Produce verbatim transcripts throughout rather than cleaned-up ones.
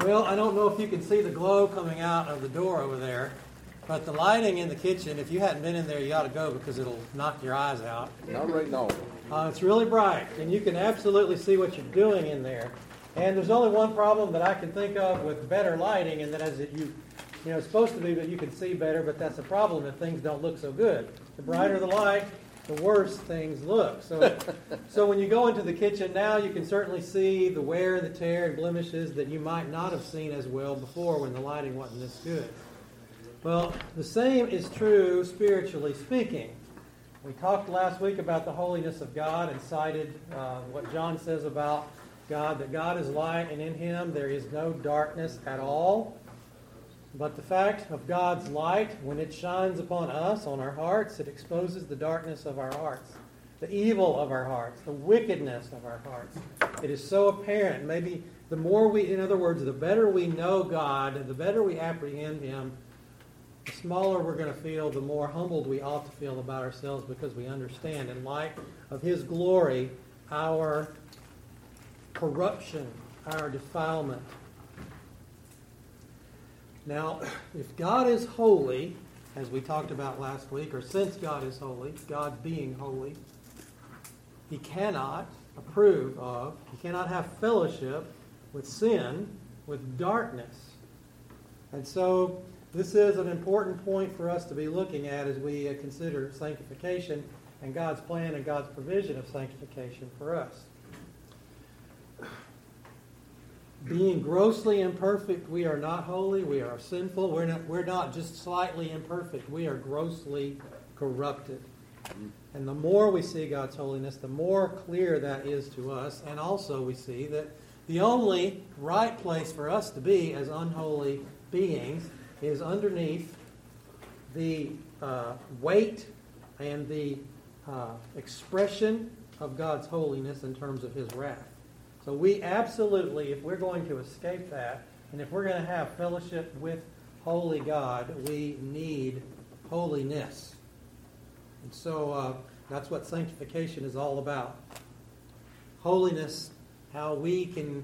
Well, I don't know if you can see the glow coming out of the door over there, but the lighting in the kitchen, if you hadn't been in there, you ought to go because it'll knock your eyes out. Not right now. Uh, it's really bright, and you can absolutely see what you're doing in there. And there's only one problem that I can think of with better lighting, and that is that you, you know, it's supposed to be that you can see better, but that's a problem if things don't look so good. The brighter the light, the worse things look. So, so when you go into the kitchen now, you can certainly see the wear, the tear, and blemishes that you might not have seen as well before when the lighting wasn't this good. Well, the same is true spiritually speaking. We talked last week about the holiness of God and cited uh, what John says about God, that God is light and in Him there is no darkness at all. But the fact of God's light, when it shines upon us, on our hearts, it exposes the darkness of our hearts, the evil of our hearts, the wickedness of our hearts. It is so apparent. Maybe the more we, in other words, the better we know God, the better we apprehend Him, the smaller we're going to feel, the more humbled we ought to feel about ourselves because we understand, in light of His glory, our corruption, our defilement. Now, if God is holy, as we talked about last week, or since God is holy, God being holy, He cannot approve of, He cannot have fellowship with sin, with darkness. And so, this is an important point for us to be looking at as we consider sanctification and God's plan and God's provision of sanctification for us. Being grossly imperfect, we are not holy, we are sinful. We're not, we're not just slightly imperfect, we are grossly corrupted. And the more we see God's holiness, the more clear that is to us. And also we see that the only right place for us to be as unholy beings is underneath the uh, weight and the uh, expression of God's holiness in terms of His wrath. So we absolutely, if we're going to escape that, and if we're going to have fellowship with holy God, we need holiness. And so uh, that's what sanctification is all about. Holiness, how we can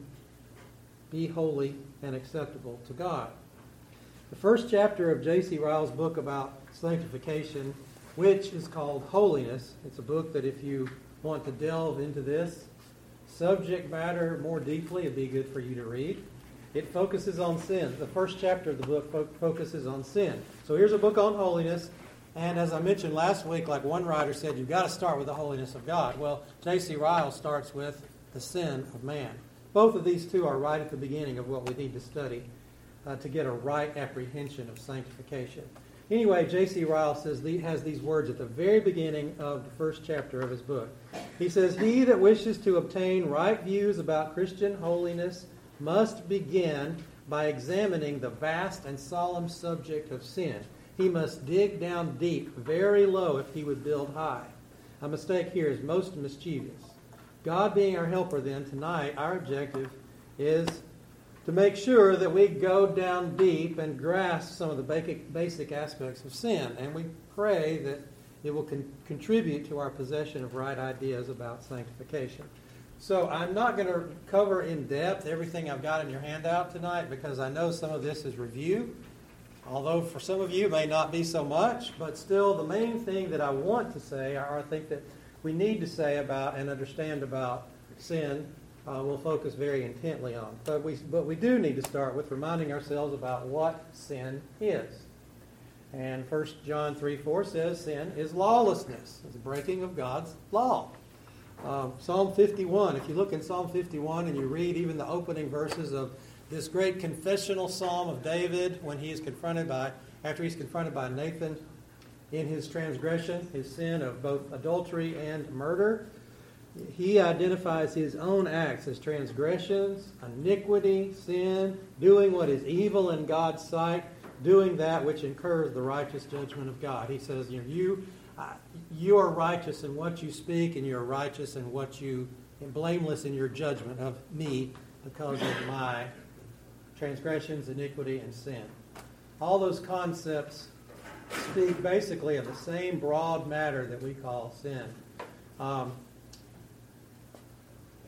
be holy and acceptable to God. The first chapter of J C Ryle's book about sanctification, which is called Holiness, it's a book that if you want to delve into this subject matter more deeply, it'd be good for you to read. It focuses on sin. The first chapter of the book fo- focuses on sin. So here's a book on holiness, and as I mentioned last week, like one writer said, you've got to start with the holiness of God. Well, J C Ryle starts with the sin of man. Both of these two are right at the beginning of what we need to study uh, to get a right apprehension of sanctification. Anyway, J C Ryle says has these words at the very beginning of the first chapter of his book. He says, "He that wishes to obtain right views about Christian holiness must begin by examining the vast and solemn subject of sin. He must dig down deep, very low, if he would build high. A mistake here is most mischievous. God being our helper, then, tonight, our objective is to make sure that we go down deep and grasp some of the basic, basic aspects of sin. And we pray that it will con- contribute to our possession of right ideas about sanctification." So I'm not going to cover in depth everything I've got in your handout tonight because I know some of this is review. Although for some of you it may not be so much, but still the main thing that I want to say, or I think that we need to say about and understand about sin, uh, we'll focus very intently on. But we, but we do need to start with reminding ourselves about what sin is. And First John three four says sin is lawlessness. It's a breaking of God's law. Uh, Psalm fifty-one, if you look in Psalm fifty-one and you read even the opening verses of this great confessional psalm of David when he is confronted by, after he's confronted by Nathan in his transgression, his sin of both adultery and murder, he identifies his own acts as transgressions, iniquity, sin, doing what is evil in God's sight, doing that which incurs the righteous judgment of God. He says, you know, you, uh, you are righteous in what you speak, and you are righteous in what you, and blameless in your judgment of me because of my transgressions, iniquity, and sin. All those concepts speak basically of the same broad matter that we call sin. Um,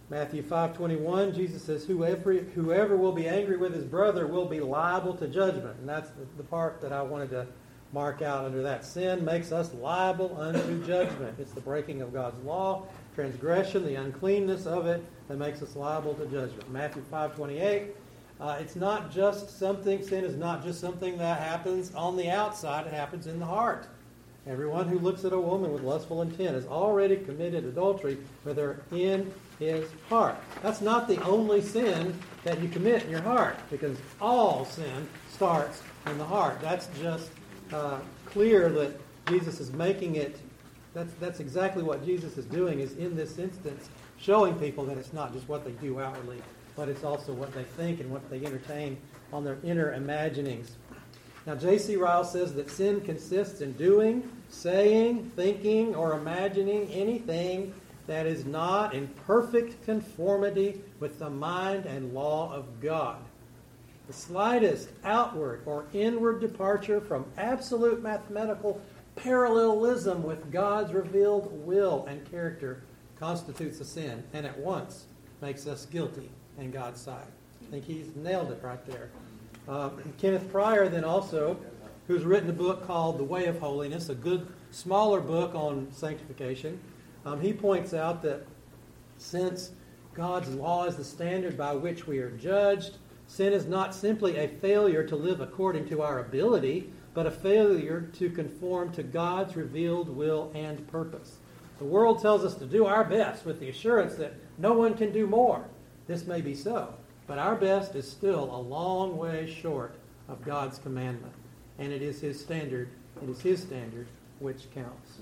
Matthew five twenty-one, Jesus says, whoever, whoever will be angry with his brother will be liable to judgment. And that's the, the part that I wanted to mark out under that. Sin makes us liable unto judgment. It's the breaking of God's law, transgression, the uncleanness of it that makes us liable to judgment. Matthew five twenty-eight, uh, it's not just something, sin is not just something that happens on the outside, it happens in the heart. Everyone who looks at a woman with lustful intent has already committed adultery with her in his heart. That's not the only sin that you commit in your heart, because all sin starts in the heart. That's just uh, clear that Jesus is making it. That's that's exactly what Jesus is doing, is in this instance showing people that it's not just what they do outwardly, but it's also what they think and what they entertain on their inner imaginings. Now, J C Ryle says that sin consists in doing, saying, thinking, or imagining anything that is not in perfect conformity with the mind and law of God. The slightest outward or inward departure from absolute mathematical parallelism with God's revealed will and character constitutes a sin, and at once makes us guilty in God's sight. I think he's nailed it right there. Uh, Kenneth Pryor then also, who's written a book called The Way of Holiness, a good smaller book on sanctification, um, he points out that since God's law is the standard by which we are judged, sin is not simply a failure to live according to our ability, but a failure to conform to God's revealed will and purpose. The world tells us to do our best with the assurance that no one can do more. This may be so, but our best is still a long way short of God's commandment. And it is His standard, it is His standard which counts.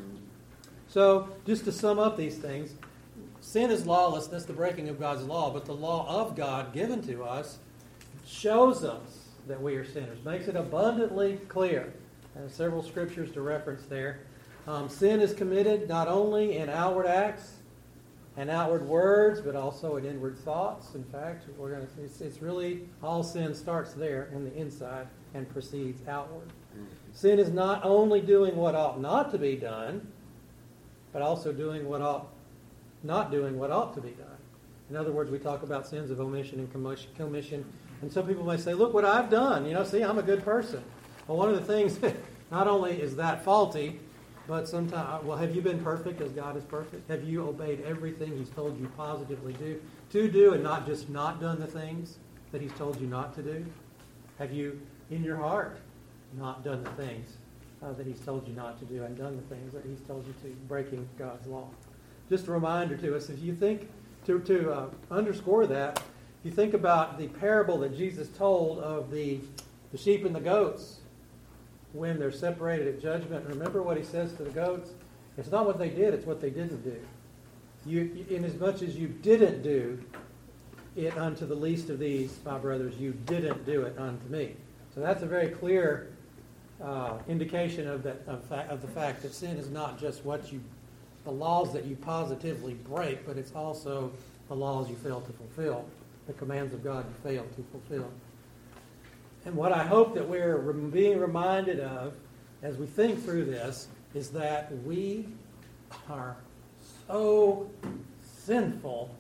So, just to sum up these things, sin is lawlessness, the breaking of God's law, but the law of God given to us shows us that we are sinners, makes it abundantly clear. And several scriptures to reference there. Um, sin is committed not only in outward acts and outward words, but also in inward thoughts. In fact, we're going to. It's, it's really all sin starts there in the inside and proceeds outward. Sin is not only doing what ought not to be done, but also doing what ought not doing what ought to be done. In other words, we talk about sins of omission and commission, and some people may say, "Look what I've done. You know, see, I'm a good person." Well, one of the things, not only is that faulty, but sometimes, well, have you been perfect as God is perfect? Have you obeyed everything He's told you positively do to do, and not just not done the things that He's told you not to do? Have you, in your heart, not done the things uh, that He's told you not to do, and done the things that He's told you to, breaking God's law? Just a reminder to us, if you think, to, to uh, underscore that, if you think about the parable that Jesus told of the, the sheep and the goats, when they're separated at judgment, remember what He says to the goats? It's not what they did, it's what they didn't do. You, inasmuch as you didn't do it unto the least of these, my brothers, you didn't do it unto me. So that's a very clear uh, indication of, that, of, fa- of the fact that sin is not just what you, the laws that you positively break, but it's also the laws you fail to fulfill, the commands of God you fail to fulfill. And what I hope that we're being reminded of as we think through this is that we are so sinful,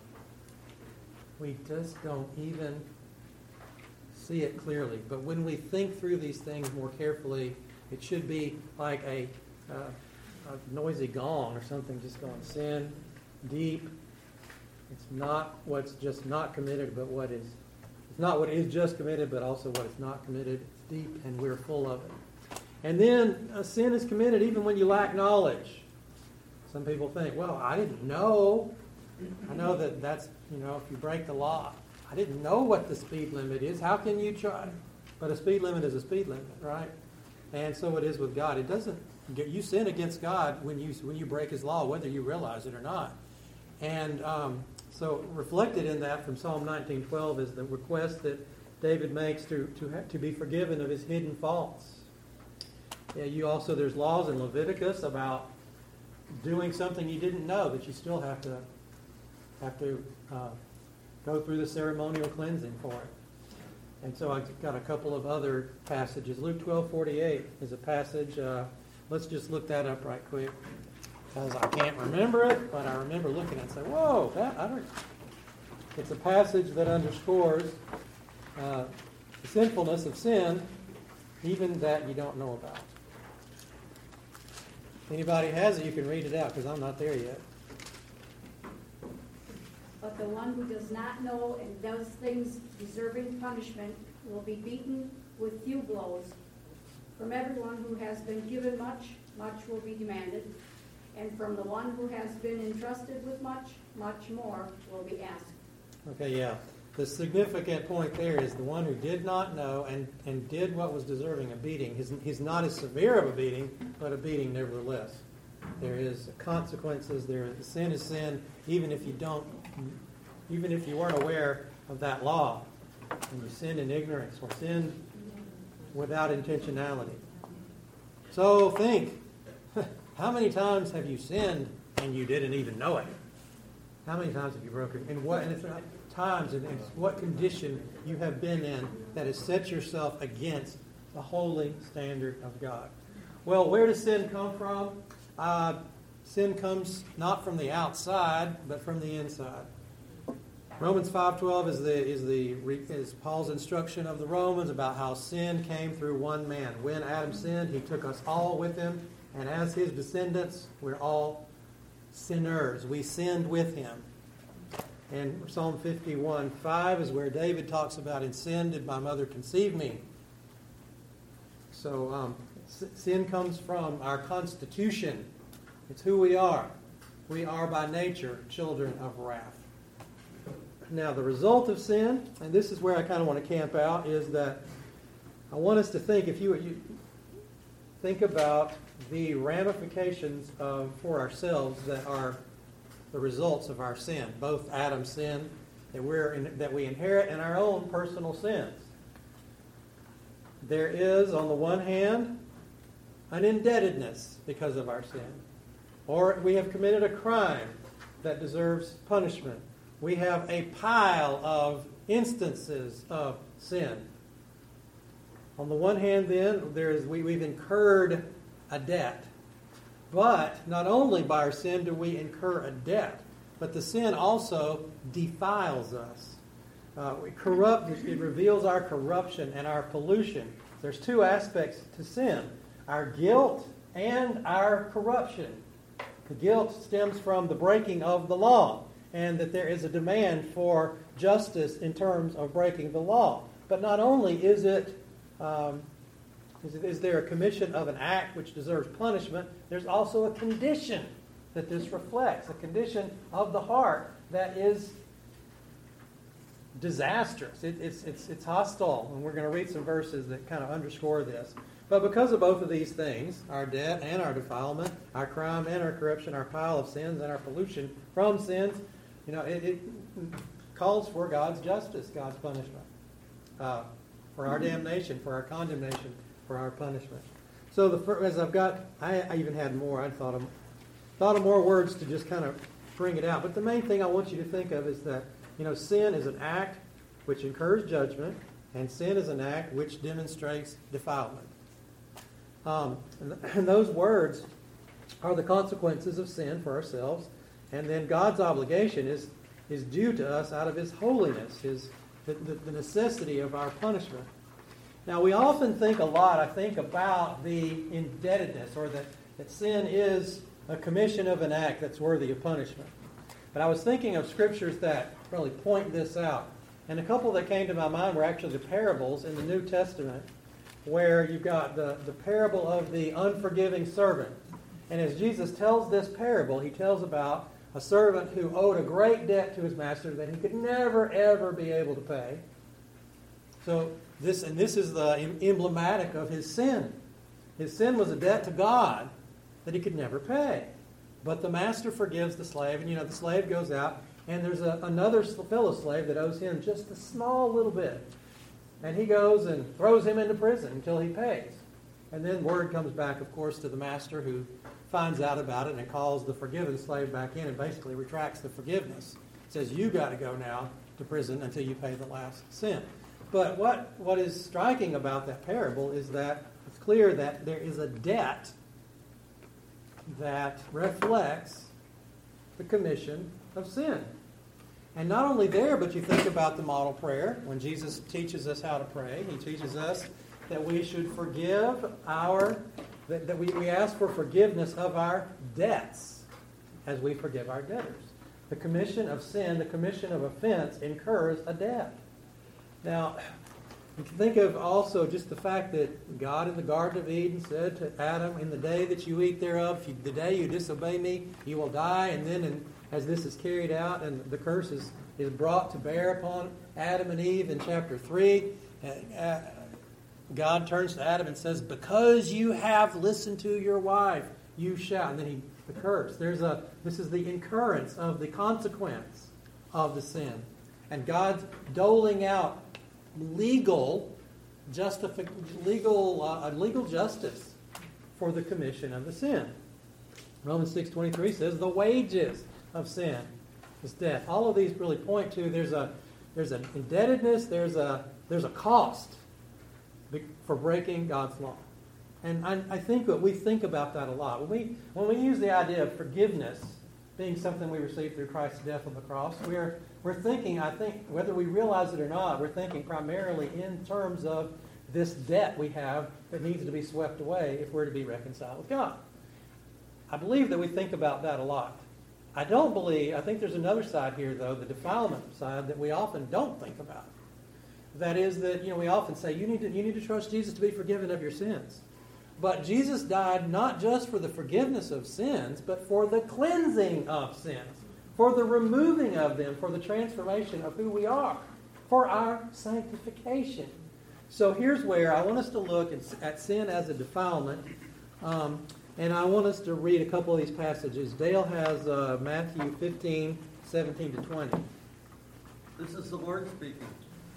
we just don't even see it clearly. But when we think through these things more carefully, it should be like a, uh, a noisy gong or something just going, sin, deep. It's not what's just not committed, but what is It's not what is just committed, but also what is not committed. It's deep, and we're full of it. And then a sin is committed even when you lack knowledge. Some people think, well, I didn't know. I know that that's, you know, if you break the law, I didn't know what the speed limit is. How can you try? But a speed limit is a speed limit, right? And so it is with God. It doesn't, you sin against God when you when you break His law, whether you realize it or not. And um, so reflected in that from Psalm nineteen twelve is the request that David makes to to, ha- to be forgiven of his hidden faults. Yeah, you also, there's laws in Leviticus about doing something you didn't know that you still have to have to uh, go through the ceremonial cleansing for it. And so I've got a couple of other passages. Luke twelve forty-eight is a passage. Uh, let's just look that up right quick, because I can't remember it, but I remember looking at it and saying, whoa, that, I don't, It's a passage that underscores uh, the sinfulness of sin, even that you don't know about. If anybody has it, you can read it out, because I'm not there yet. But the one who does not know and does things deserving punishment will be beaten with few blows. From everyone who has been given much, much will be demanded. And from the one who has been entrusted with much, much more will be asked. Okay, yeah. The significant point there is the one who did not know and, and did what was deserving a beating. He's, he's not as severe of a beating, but a beating nevertheless. There is consequences. There is, sin is sin, even if you don't, even if you weren't aware of that law, and you sin in ignorance or sin without intentionality. So think, how many times have you sinned and you didn't even know it? How many times have you broken? And what? And it's not times and it's what condition you have been in that has set yourself against the holy standard of God. Well, where does sin come from? Uh, sin comes not from the outside, but from the inside. Romans five twelve is the is the is Paul's instruction of the Romans about how sin came through one man. When Adam sinned, he took us all with him, and as his descendants, we're all sinners. We sinned with him. And Psalm fifty-one five is where David talks about, "In sin did my mother conceive me." So um, sin comes from our constitution. It's who we are. We are by nature children of wrath. Now, the result of sin, and this is where I kind of want to camp out, is that I want us to think, if you, you think about the ramifications of for ourselves that are the results of our sin, both Adam's sin that we're in, that we inherit and our own personal sins. There is, on the one hand, an indebtedness because of our sin, or we have committed a crime that deserves punishment. We have a pile of instances of sin. On the one hand, then, there is we, we've incurred a debt. But not only by our sin do we incur a debt, but the sin also defiles us. Uh, we corrupt, it reveals our corruption and our pollution. There's two aspects to sin: our guilt and our corruption. The guilt stems from the breaking of the law, and that there is a demand for justice in terms of breaking the law. But not only is it, um, is, it, is there a commission of an act which deserves punishment, there's also a condition that this reflects, a condition of the heart that is disastrous. It, it's, it's, it's hostile, and we're going to read some verses that kind of underscore this. But because of both of these things, our debt and our defilement, our crime and our corruption, our pile of sins and our pollution from sins, you know, it, it calls for God's justice, God's punishment, uh, for our damnation, for our condemnation, for our punishment. So the first, as I've got, I, I even had more. I thought of thought of more words to just kind of bring it out. But the main thing I want you to think of is that, you know, sin is an act which incurs judgment, and sin is an act which demonstrates defilement. Um, and, and those words are the consequences of sin for ourselves. And then God's obligation is, is due to us out of His holiness, His the, the, the necessity of our punishment. Now, we often think a lot, I think, about the indebtedness, or that, that sin is a commission of an act that's worthy of punishment. But I was thinking of scriptures that really point this out. And a couple that came to my mind were actually the parables in the New Testament, where you've got the, the parable of the unforgiving servant. And as Jesus tells this parable, He tells about a servant who owed a great debt to his master that he could never, ever be able to pay. So this, and this is the emblematic of his sin. His sin was a debt to God that he could never pay. But the master forgives the slave, and you know, the slave goes out, and there's a, another fellow slave that owes him just a small little bit. And he goes and throws him into prison until he pays. And then word comes back, of course, to the master, who finds out about it and calls the forgiven slave back in and basically retracts the forgiveness. Says, you got to go now to prison until you pay the last cent. But what, what is striking about that parable is that it's clear that there is a debt that reflects the commission of sin. And not only there, but you think about the model prayer. When Jesus teaches us how to pray, he teaches us that we should forgive our, that, that we, we ask for forgiveness of our debts as we forgive our debtors. The commission of sin, the commission of offense incurs a debt. Now, you can think of also just the fact that God in the Garden of Eden said to Adam, in the day that you eat thereof, if you, the day you disobey me, you will die. And then in, as this is carried out and the curse is, is brought to bear upon Adam and Eve in chapter three, uh, God turns to Adam and says, because you have listened to your wife, you shall. And then he, the curse. There's a, this is the incurrence of the consequence of the sin. And God's doling out legal justific, legal, uh, legal justice for the commission of the sin. Romans six twenty-three says the wages of sin is death. All of these really point to there's a there's an indebtedness, there's a there's a cost for breaking God's law. And I, I think that we think about that a lot. When we when we use the idea of forgiveness being something we receive through Christ's death on the cross, we're we're thinking, I think, whether we realize it or not, we're thinking primarily in terms of this debt we have that needs to be swept away if we're to be reconciled with God. I believe that we think about that a lot. I don't believe, I think there's another side here, though, the defilement side that we often don't think about. That is that, you know, we often say, you need to, you need to trust Jesus to be forgiven of your sins. But Jesus died not just for the forgiveness of sins, but for the cleansing of sins, for the removing of them, for the transformation of who we are, for our sanctification. So here's where I want us to look at sin as a defilement, um, and I want us to read a couple of these passages. Dale has uh, Matthew fifteen, seventeen to twenty. This is the Lord speaking.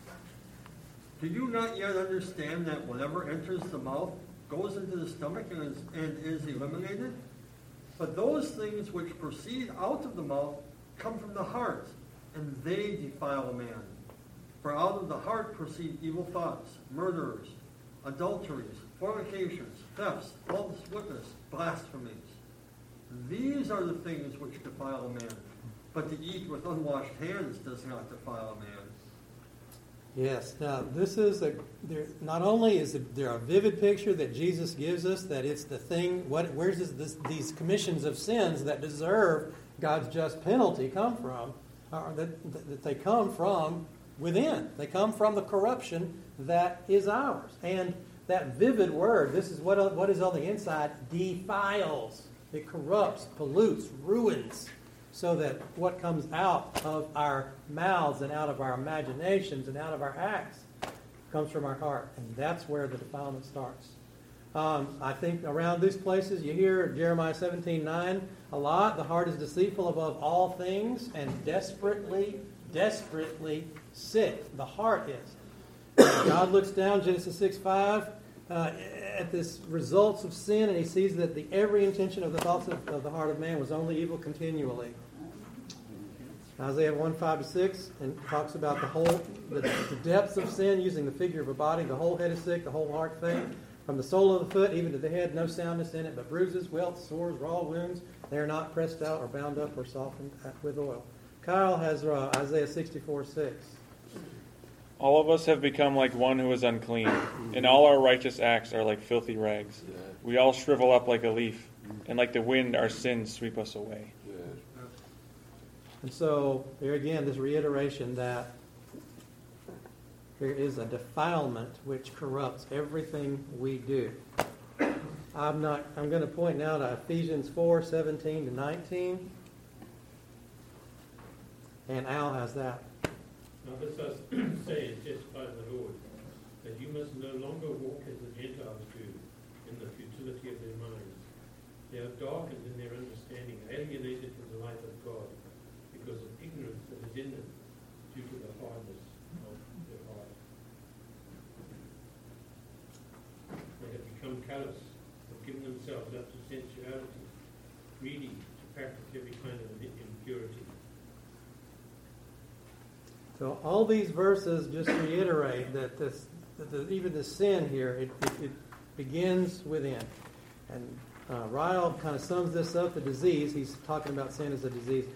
Do you not yet understand that whatever enters the mouth goes into the stomach and is, and is eliminated? But those things which proceed out of the mouth come from the heart, and they defile a man. For out of the heart proceed evil thoughts, murderers, adulteries, fornications, thefts, false witness, blasphemies. These are the things which defile a man. But to eat with unwashed hands does not defile a man. Yes. Now, this is a. There, not only is there a vivid picture that Jesus gives us that it's the thing. What? Where's this, this, these commissions of sins that deserve God's just penalty come from? Or that, that they come from within. They come from the corruption that is ours. And that vivid word. This is what what is on the inside. Defiles. It corrupts, pollutes, ruins. So that what comes out of our mouths and out of our imaginations and out of our acts comes from our heart. And that's where the defilement starts. Um, I think around these places you hear Jeremiah seventeen nine a lot. The heart is deceitful above all things and desperately, desperately sick. The heart is. God looks down, Genesis six five, uh, at this results of sin, and he sees that the every intention of the thoughts of, of the heart of man was only evil continually. Isaiah one five to six and talks about the whole, the, the depths of sin using the figure of a body. The whole head is sick, the whole heart faint. From the sole of the foot even to the head, no soundness in it, but bruises, welts, sores, raw wounds. They are not pressed out or bound up or softened with oil. Kyle has uh, Isaiah sixty-four six. All of us have become like one who is unclean, and all our righteous acts are like filthy rags. We all shrivel up like a leaf, and like the wind our sins sweep us away. And so, there again, this reiteration that there is a defilement which corrupts everything we do. I'm not. I'm going to point now to Ephesians four seventeen to nineteen, and Al has that. Now this I say is testified by the Lord, that you must no longer walk as the Gentiles do, in the futility of their minds. They are darkened in their understanding, alienated from the life of God, because of ignorance that is in them, due to the hardness of their heart. They have become callous, have given themselves up to sensuality, greedy to practice every kind of impurity. So all these verses just reiterate that this, that the, even the sin here, it, it, it begins within. And uh, Ryle kind of sums this up, the disease. He's talking about sin as a disease.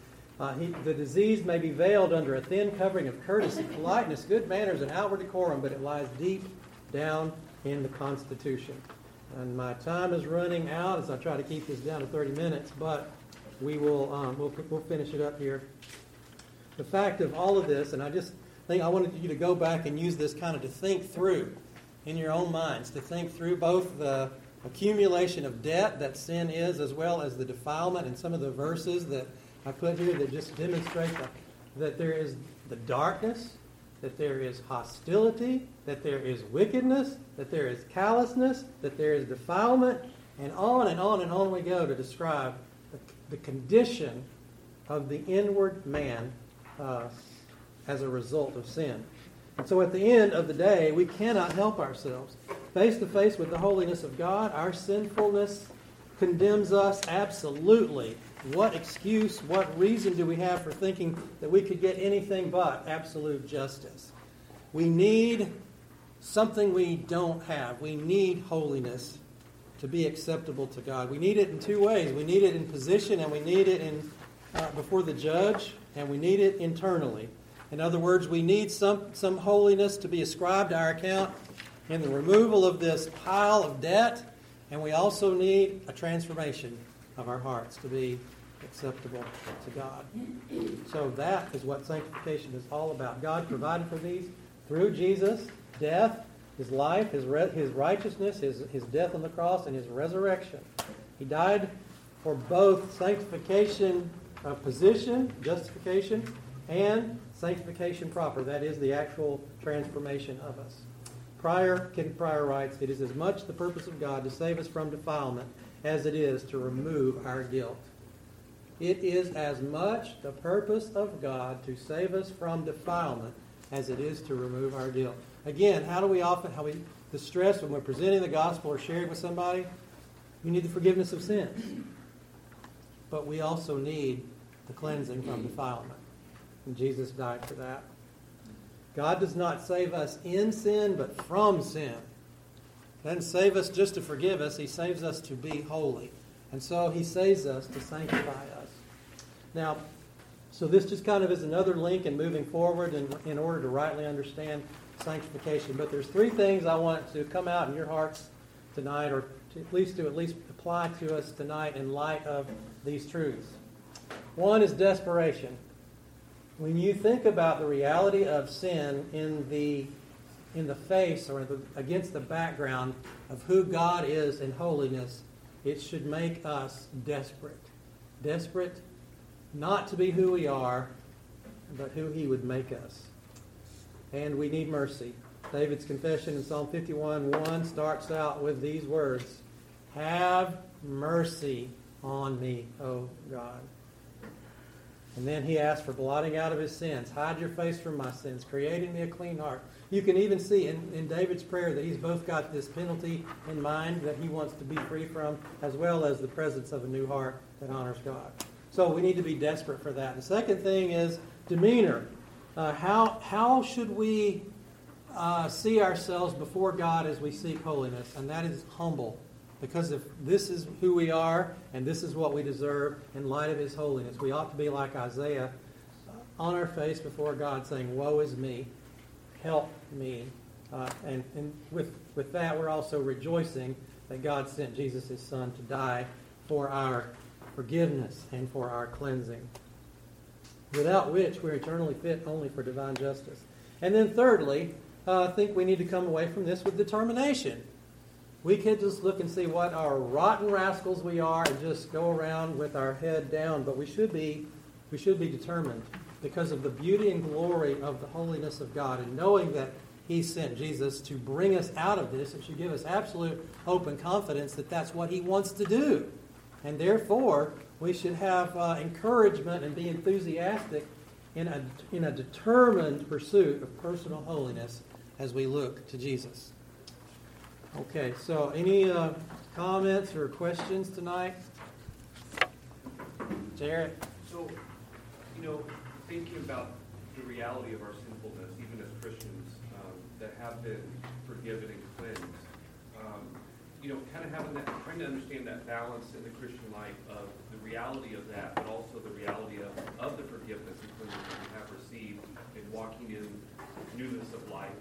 Uh, he, the disease may be veiled under a thin covering of courtesy, politeness, good manners, and outward decorum, but it lies deep down in the Constitution. And my time is running out as I try to keep this down to thirty minutes, but we will um, we'll, we'll finish it up here. The fact of all of this, and I just think I wanted you to go back and use this kind of to think through in your own minds, to think through both the accumulation of debt that sin is, as well as the defilement, and some of the verses that I put here that just demonstrate that, that there is the darkness, that there is hostility, that there is wickedness, that there is callousness, that there is defilement, and on and on and on we go to describe the, the condition of the inward man uh, as a result of sin. And so at the end of the day, we cannot help ourselves. Face to face with the holiness of God, our sinfulness condemns us absolutely. What excuse, what reason do we have for thinking that we could get anything but absolute justice? We need something we don't have. We need holiness to be acceptable to God. We need it in two ways. We need it in position, and we need it in uh, before the judge, and we need it internally. In other words, we need some, some holiness to be ascribed to our account in the removal of this pile of debt, and we also need a transformation of our hearts to be acceptable to God. So that is what sanctification is all about. God provided for these through Jesus' death, His life, His re- His righteousness, His, His death on the cross, and His resurrection. He died for both sanctification of position, justification, and sanctification proper. That is the actual transformation of us. Prior, Ken Pryor writes, it is as much the purpose of God to save us from defilement as it is to remove our guilt. It is as much the purpose of God to save us from defilement as it is to remove our guilt. Again, how do we often, how we, the stress when we're presenting the gospel or sharing with somebody, we need the forgiveness of sins. But we also need the cleansing from defilement. And Jesus died for that. God does not save us in sin, but from sin. He doesn't save us just to forgive us. He saves us to be holy. And so He saves us to sanctify us. Now, so this just kind of is another link in moving forward in, in order to rightly understand sanctification. But there's three things I want to come out in your hearts tonight, or to at least to at least apply to us tonight in light of these truths. One is desperation. When you think about the reality of sin in the in the face or the, against the background of who God is in holiness, it should make us desperate. Desperate not to be who we are, but who He would make us. And we need mercy. David's confession in Psalm fifty-one one starts out with these words, "Have mercy on me, O God." And then he asks for blotting out of his sins. Hide your face from my sins. Create in me a clean heart. You can even see in, in David's prayer that he's both got this penalty in mind that he wants to be free from, as well as the presence of a new heart that honors God. So we need to be desperate for that. The second thing is demeanor. Uh, how, how should we uh, see ourselves before God as we seek holiness? And that is humble. Because if this is who we are and this is what we deserve in light of His holiness, we ought to be like Isaiah, uh, on our face before God saying, "Woe is me, help me." Uh, and and with, with that, we're also rejoicing that God sent Jesus, His Son, to die for our forgiveness and for our cleansing, without which we're eternally fit only for divine justice. And then thirdly, uh, I think we need to come away from this with determination. We can't just look and see what our rotten rascals we are and just go around with our head down, but we should be we should be determined because of the beauty and glory of the holiness of God, and knowing that He sent Jesus to bring us out of this. It should give us absolute hope and confidence that that's what He wants to do. And therefore, we should have uh, encouragement and be enthusiastic in a, in a determined pursuit of personal holiness as we look to Jesus. Okay, so any uh, comments or questions tonight? Jared? So, you know, thinking about the reality of our sinfulness, even as Christians um, that have been forgiven and cleansed, um, you know, kind of having that, trying to understand that balance in the Christian life of the reality of that, but also the reality of, of the forgiveness and cleansing that we have received and walking in newness of life.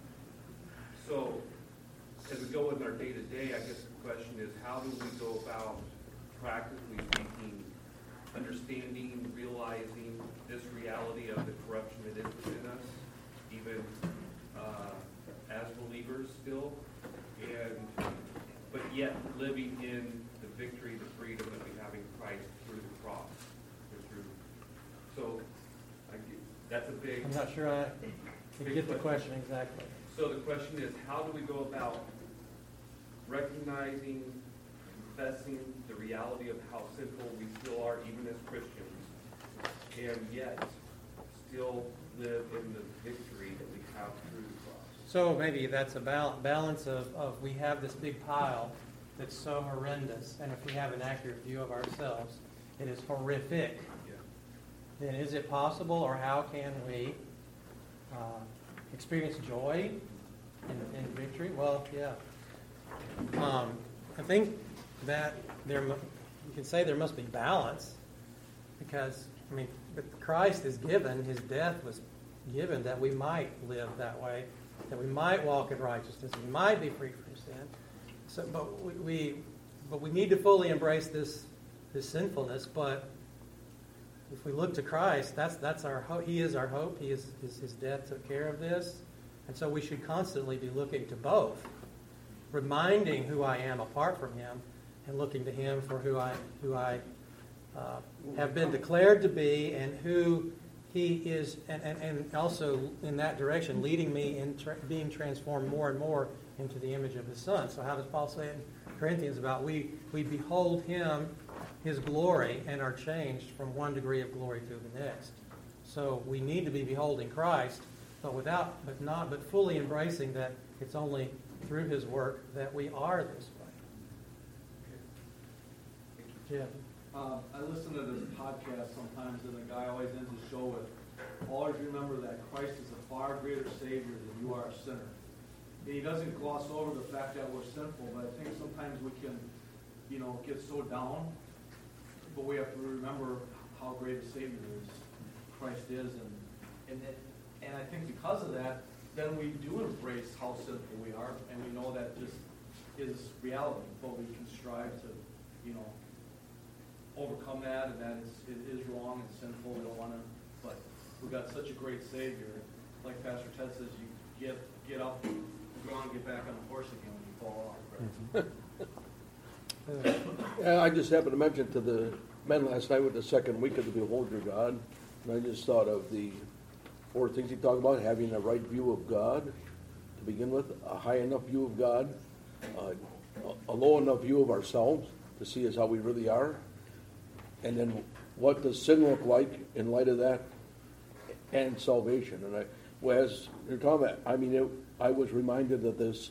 So, as we go in our day-to-day, I guess the question is, how do we go about, practically speaking, understanding, realizing this reality of the corruption that is within us, even uh, as believers still, and but yet living in the victory, the freedom that we have in Christ through the cross. Or through, so, I, that's a big... I'm not sure I can big get the question. question exactly. So the question is, how do we go about recognizing, confessing the reality of how sinful we still are, even as Christians, and yet still live in the victory that we have through the cross? So maybe that's a bal- balance of, of we have this big pile that's so horrendous, and if we have an accurate view of ourselves, it is horrific. Yeah. Then is it possible, or how can we uh, experience joy in, in victory? Well, yeah. Um, I think that there, mu- you can say there must be balance, because I mean, but Christ is given; His death was given that we might live that way, that we might walk in righteousness, we might be free from sin. So, but we, we but we need to fully embrace this this sinfulness. But if we look to Christ, that's that's our hope. He is our hope. He is his, his death took care of this, and so we should constantly be looking to both, reminding who I am apart from Him, and looking to Him for who I who I uh, have been declared to be, and who He is, and, and, and also in that direction, leading me in tra- being transformed more and more into the image of His Son. So how does Paul say in Corinthians about we we behold Him, His glory, and are changed from one degree of glory to the next. So we need to be beholding Christ, but without, but not, but fully embracing that it's only through His work that we are this way. Yeah. Uh, I listen to this podcast sometimes, and the guy always ends his show with, always remember that Christ is a far greater Savior than you are a sinner. And he doesn't gloss over the fact that we're sinful, but I think sometimes we can, you know, get so down, but we have to remember how great a Savior is, Christ is, and and it, and I think because of that, then we do embrace how sinful we are, and we know that just is reality, but we can strive to, you know, overcome that, and that is, it is wrong and sinful. We don't want to, but we've got such a great Savior. Like Pastor Ted says, you get get up, go on, get back on the horse again when you fall off. Right? Yeah, I just happened to mention to the men last night with the second week of the Behold Your God, and I just thought of the four things he talked about: having a right view of God to begin with, a high enough view of God, uh, a low enough view of ourselves to see us how we really are, and then what does sin look like in light of that, and salvation. And I, well, as you're talking about, I mean, it, I was reminded of this,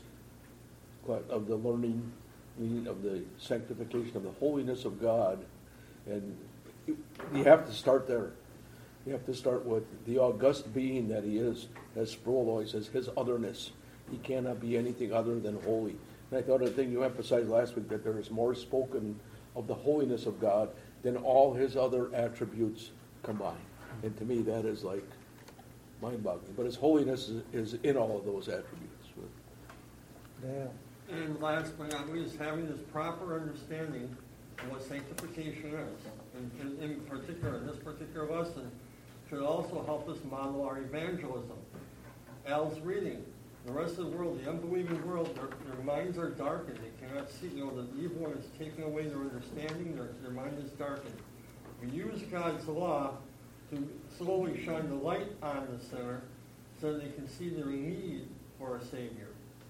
of the learning, of the sanctification, of the holiness of God, and you, you have to start there. You have to start with the august being that He is, as Sproul always says, His otherness. He cannot be anything other than holy. And I thought the thing you emphasized last week, that there is more spoken of the holiness of God than all His other attributes combined. And to me, that is like mind-boggling. But His holiness is, is in all of those attributes. Yeah. And last but not least, having this proper understanding of what sanctification is, and, and in particular, in this particular lesson, should also help us model our evangelism. Al's reading. The rest of the world, the unbelieving world, their, their minds are darkened. They cannot see. You know, the evil one is taking away their understanding. Their, their mind is darkened. We use God's law to slowly shine the light on the sinner so that they can see their need for a Savior.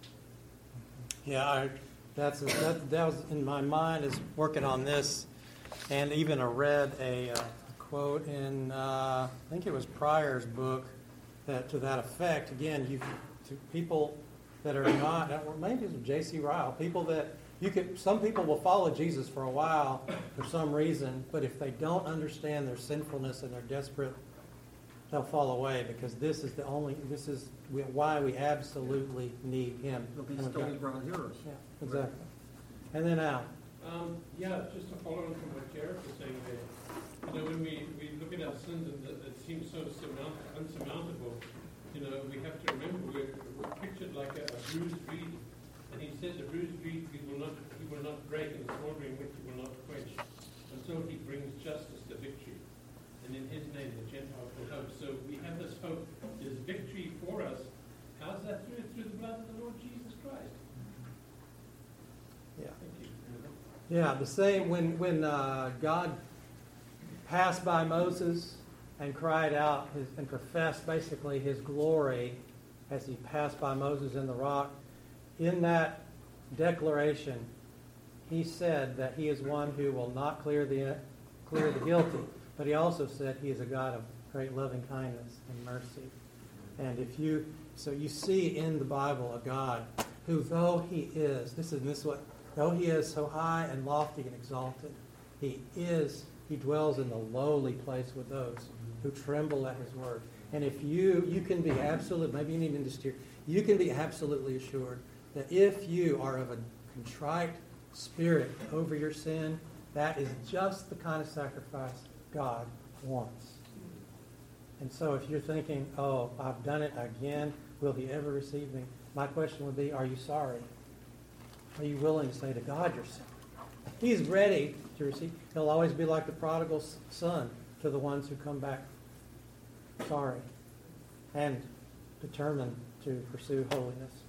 Yeah, I, that's that, that was in my mind as working on this, and even I read a uh, quote in uh, I think it was Pryor's book that to that effect. Again, you to people that are not, or maybe it was J C Ryle, people that you could. Some people will follow Jesus for a while for some reason, but if they don't understand their sinfulness and they're desperate, they'll fall away, because this is the only. This is why we absolutely need Him. They'll be stony ground hearers. Yeah, exactly. And then Al. Um, yeah, just to follow on from what Jared was saying there. You know, when we, we look at our sins and it it seems so surmount, unsurmountable, you know, we have to remember we're, we're pictured like a, a bruised reed. And he said the bruised reed he will not he will not break and the smoldering wick he will not quench until he brings justice to victory. And in his name the Gentiles will hope. So we have this hope. There's victory for us. How's that through? Through the blood of the Lord Jesus Christ. Yeah. Thank you. Yeah, the same when, when uh, God passed by Moses and cried out his, and professed basically his glory as he passed by Moses in the rock. In that declaration, he said that he is one who will not clear the clear the guilty, but he also said he is a God of great loving kindness and mercy. And if you so you see in the Bible a God who, though he is, this is this is what though he is so high and lofty and exalted, he is he dwells in the lowly place with those who tremble at his word. And if you you can be absolute, maybe you need to just hear, you can be absolutely assured that if you are of a contrite spirit over your sin, that is just the kind of sacrifice God wants. And so if you're thinking, oh, I've done it again, will he ever receive me? My question would be, are you sorry? Are you willing to say to God you're sorry? He's ready to receive. He'll always be like the prodigal son to the ones who come back sorry and determined to pursue holiness.